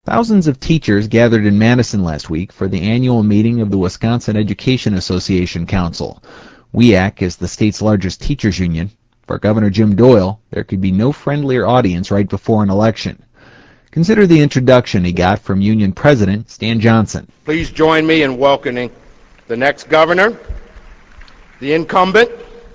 Thousands of teachers gathered in Madison last week for the annual meeting of the Wisconsin Education Association Council. WEAC is the state's largest teachers union. For Governor Jim Doyle, there could be no friendlier audience right before an election. Consider the introduction he got from union president Stan Johnson. Please join me in welcoming the next governor, the incumbent,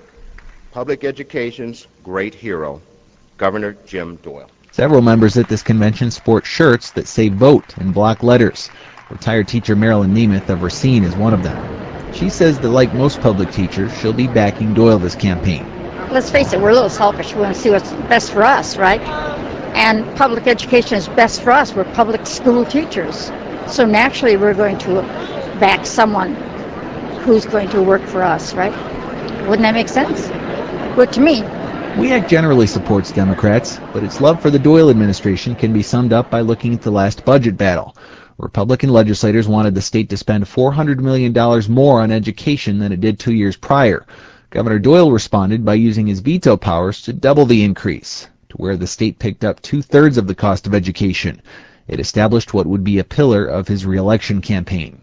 public education's great hero, Governor Jim Doyle. Several members at this convention sport shirts that say "Vote" in block letters. Retired teacher Marilyn Nemeth of Racine is one of them. She says that like most public teachers, she'll be backing Doyle this campaign. Let's face it, we're a little selfish. We want to see what's best for us, right? And public education is best for us. We're public school teachers. So naturally we're going to back someone who's going to work for us, right? Wouldn't that make sense? Good to me. WEAC generally supports Democrats, but its love for the Doyle administration can be summed up by looking at the last budget battle. Republican legislators wanted the state to spend $400 million more on education than it did 2 years prior. Governor Doyle responded by using his veto powers to double the increase, to where the state picked up 2/3 of the cost of education. It established what would be a pillar of his re-election campaign.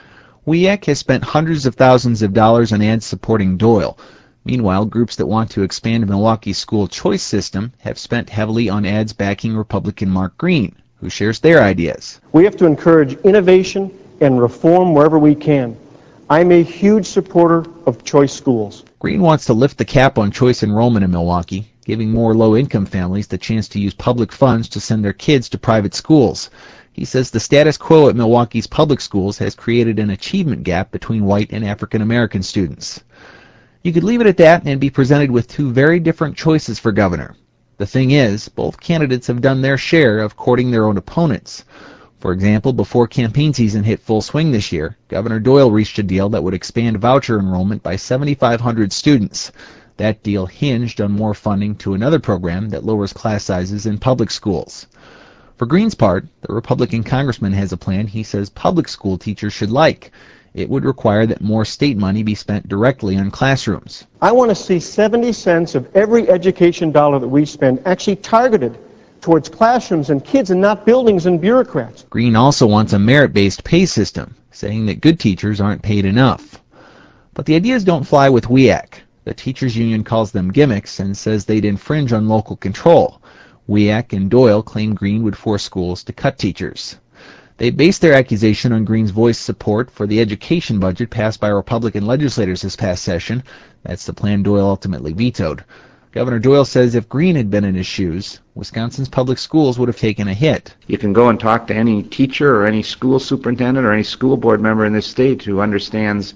WEAC has spent hundreds of thousands of dollars on ads supporting Doyle. Meanwhile, groups that want to expand Milwaukee's school choice system have spent heavily on ads backing Republican Mark Green, who shares their ideas. We have to encourage innovation and reform wherever we can. I'm a huge supporter of choice schools. Green wants to lift the cap on choice enrollment in Milwaukee, giving more low-income families the chance to use public funds to send their kids to private schools. He says the status quo at Milwaukee's public schools has created an achievement gap between white and African American students. You could leave it at that and be presented with two very different choices for governor. The thing is, both candidates have done their share of courting their own opponents. For example, before campaign season hit full swing this year, Governor Doyle reached a deal that would expand voucher enrollment by 7,500 students. That deal hinged on more funding to another program that lowers class sizes in public schools. For Green's part, the Republican congressman has a plan he says public school teachers should like. It would require that more state money be spent directly on classrooms. I want to see 70 cents of every education dollar that we spend actually targeted towards classrooms and kids and not buildings and bureaucrats. Green also wants a merit-based pay system, saying that good teachers aren't paid enough. But the ideas don't fly with WEAC. The teachers union calls them gimmicks and says they'd infringe on local control. WEAC and Doyle claim Green would force schools to cut teachers. They base their accusation on Green's voiced support for the education budget passed by Republican legislators this past session. That's the plan Doyle ultimately vetoed. Governor Doyle says if Green had been in his shoes, Wisconsin's public schools would have taken a hit. You can go and talk to any teacher or any school superintendent or any school board member in this state who understands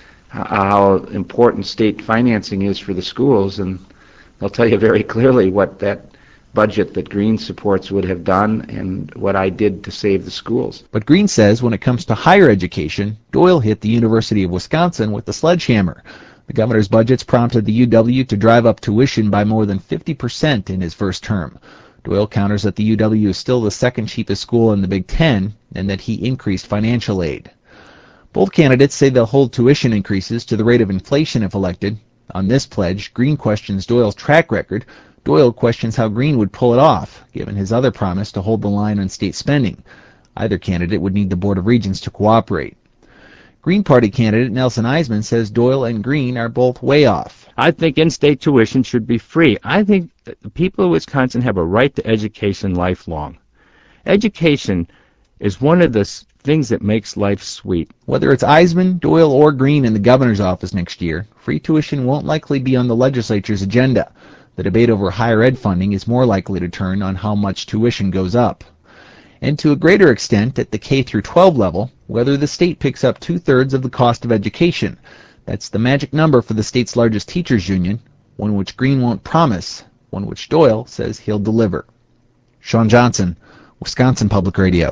how important state financing is for the schools, and they'll tell you very clearly what that budget that Green supports would have done and what I did to save the schools. But Green says when it comes to higher education, Doyle hit the University of Wisconsin with the sledgehammer. The governor's budgets prompted the UW to drive up tuition by more than 50% in his first term. Doyle counters that the UW is still the second cheapest school in the Big Ten and that he increased financial aid. Both candidates say they'll hold tuition increases to the rate of inflation if elected. On this pledge, Green questions Doyle's track record. Doyle questions how Green would pull it off, given his other promise to hold the line on state spending. Either candidate would need the Board of Regents to cooperate. Green Party candidate Nelson Eisman says Doyle and Green are both way off. I think in-state tuition should be free. I think that the people of Wisconsin have a right to education lifelong. Education is one of the things that makes life sweet. Whether it's Eisman, Doyle, or Green in the governor's office next year, free tuition won't likely be on the legislature's agenda. The debate over higher ed funding is more likely to turn on how much tuition goes up. And to a greater extent at the K-12 level, whether the state picks up 2/3 of the cost of education. That's the magic number for the state's largest teachers union, one which Green won't promise, one which Doyle says he'll deliver. Sean Johnson, Wisconsin Public Radio.